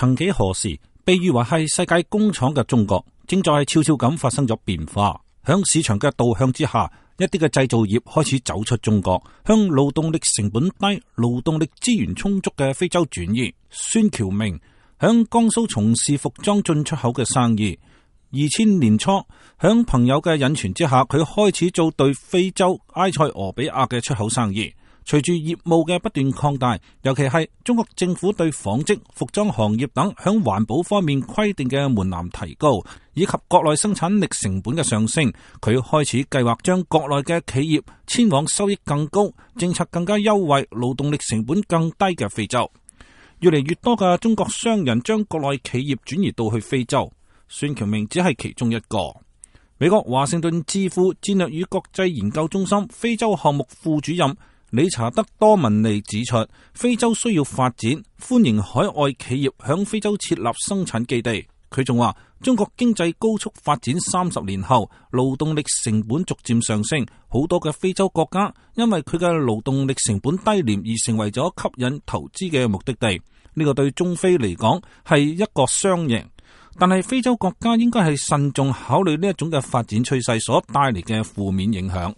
曾幾何時，被譽為係世界工廠嘅中國，正在悄悄咁發生咗變化。響市場嘅導向之下，一啲嘅製造業開始走出中國，向勞動力成本低、勞動力資源充足嘅非洲轉移。孫橋明響江蘇從事服裝進出口嘅生意。2000年初，響朋友嘅引傳之下，佢開始做對非洲埃塞俄比亞嘅出口生意。隨住業務嘅不斷擴大，尤其係中國政府對紡織、服裝行業等響環保方面規定嘅門檻提高，以及國內生產力成本嘅上升，佢開始計劃將國內嘅企業遷往收益更高、政策更加優惠、勞動力成本更低嘅非洲。越嚟越多嘅中國商人將國內企業轉移到去非洲，孫橋明只係其中一個。美國華盛頓智庫戰略與國際研究中心非洲項目副主任理查德多文尼指出，非洲需要發展，歡迎海外企業響非洲設立生產基地。佢仲話，中國經濟高速發展30年後，勞動力成本逐漸上升，好多嘅非洲國家因為佢嘅勞動力成本低廉而成為咗吸引投資嘅目的地。呢個對中非嚟講係一個雙贏。但係非洲國家應該係慎重考慮呢一種嘅發展趨勢所帶嚟嘅負面影響。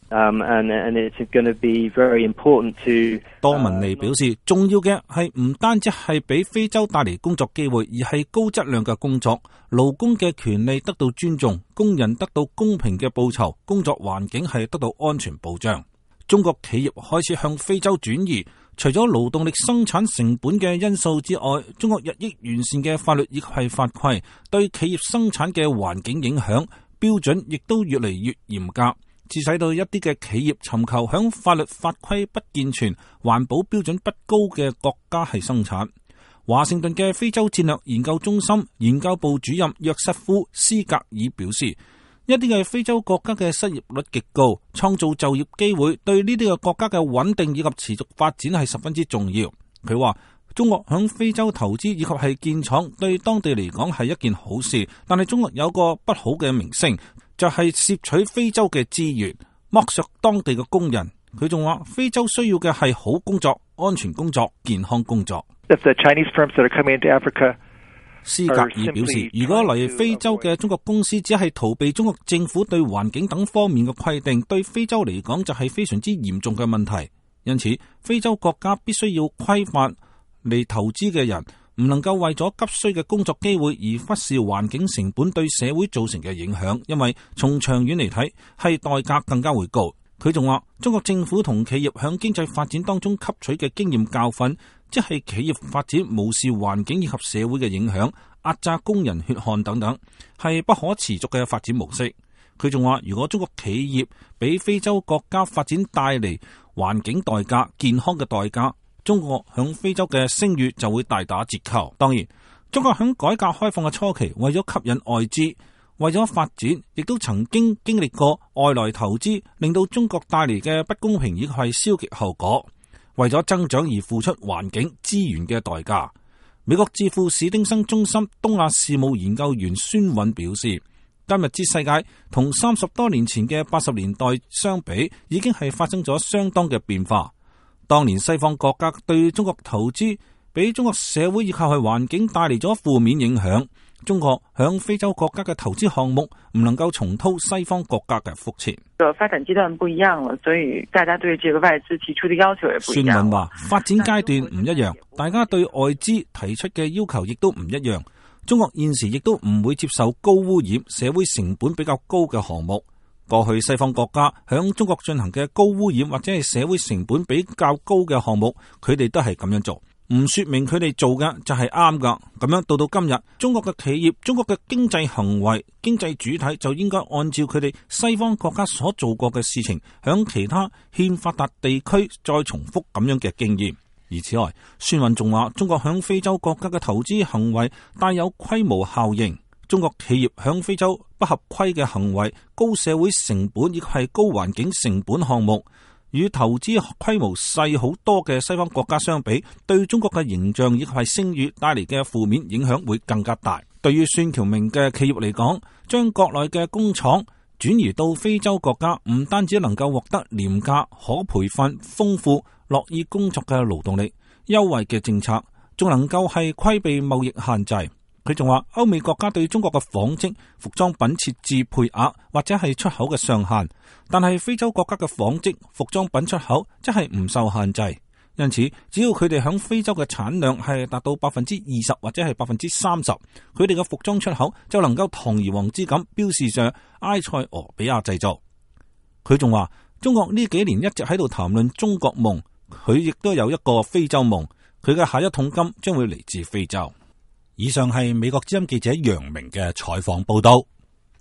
多文尼表示，重要嘅係唔單止係俾非洲帶嚟工作機會，而係高質量嘅工作，勞工嘅權利得到尊重，工人得到公平嘅報酬，工作環境係得到安全保障。中國企業開始向非洲轉移，除咗勞動力生產成本嘅因素之外，中國日益完善嘅法律亦係法規對企業生產嘅環境影響標準亦都越嚟越嚴格，致使到一啲嘅企業尋求響法律法規不健全、環保標準不高嘅國家係生產。華盛頓嘅非洲戰略研究中心研究部主任約瑟夫斯格爾表示，一啲嘅非洲國家嘅失業率極高，創造就業機會對呢啲嘅國家嘅穩定以及持續發展係十分之重要。佢話，中國響非洲投資以及係建廠對當地嚟講係一件好事，但係中國有個不好嘅名聲，就係竊取非洲嘅資源，剝削當地嘅工人。佢仲話，非洲需要嘅係好工作、安全工作、健康工作。斯格爾表示，如果嚟非洲嘅中國公司只係逃避中國政府對環境等方面嘅規定，對非洲嚟講就係非常之嚴重嘅問題。因此，非洲國家必須要規範嚟投資嘅人，唔能夠為咗急需嘅工作機會而忽視環境成本對社會造成嘅影響，因為從長遠嚟睇，係代價更加會高。佢仲話，中國政府同企業響經濟發展當中吸取嘅經驗教訓，即係企業發展無視環境以及社會嘅影響，壓榨工人血汗等等，係不可持續嘅發展模式。佢仲話，如果中國企業俾非洲國家發展帶嚟環境代價、健康嘅代價，中國響非洲嘅聲譽就會大打折扣。當然，中國響改革開放嘅初期，為咗吸引外資，為咗發展，亦都曾經經歷過外來投資令到中國帶嚟嘅不公平，亦係消極後果。為咗增長而付出環境資源嘅代價。美國智庫史丁生中心東亞事務研究員孫韻表示，今日之世界同30多年前嘅80年代相比，已經係發生咗相當嘅變化。當年西方國家對中國投資，俾中國社會以及係環境帶嚟咗負面影響。中國響非洲國家嘅投資項目唔能夠重蹈西方國家嘅覆轍。 發展階段不一樣了，所以大家對這個外資提出的要求也不一樣。 孫韻話，發展階段唔一樣，大家對外資提出嘅要求亦都唔一樣。中國現時亦都唔會接受高污染、社會成本比較高嘅項目。過去西方國家響中國進行嘅高污染或者係社會成本比較高嘅項目，佢哋都係咁樣做。唔說明佢哋做嘅就係啱噶，咁樣到今日，中國嘅企業、中國嘅經濟行為、經濟主體就應該按照佢哋西方國家所做過嘅事情，響其他欠發達地區再重複咁樣嘅經驗。而此外，孫韻仲話，中國響非洲國家嘅投資行為帶有規模效應，中國企業響非洲不合規嘅行為、高社會成本亦係高環境成本項目，與投資規模細好多嘅西方國家相比，對中國嘅形象亦係聲譽帶嚟嘅負面影響會更加大。對於孫橋明嘅企業嚟講，將國內嘅工廠轉移到非洲國家，唔單止能夠獲得廉價、可培訓、豐富、樂意工作嘅勞動力、優惠嘅政策， 仲能夠係規避貿易限制。佢仲話，歐美國家對中國嘅紡織服裝品設置配額或者係出口嘅上限，但係非洲國家嘅紡織服裝品出口則係唔受限制。因此，只要佢哋響非洲嘅產量係達到20%或者係30%，佢哋嘅服裝出口就能夠堂而皇之咁標示上埃塞俄比亞製造。佢仲話，中國呢幾年一直喺度談論中國夢，佢亦都有一個非洲夢，佢嘅下一桶金將會嚟自非洲。以上係美國之音記者楊明嘅採訪報道。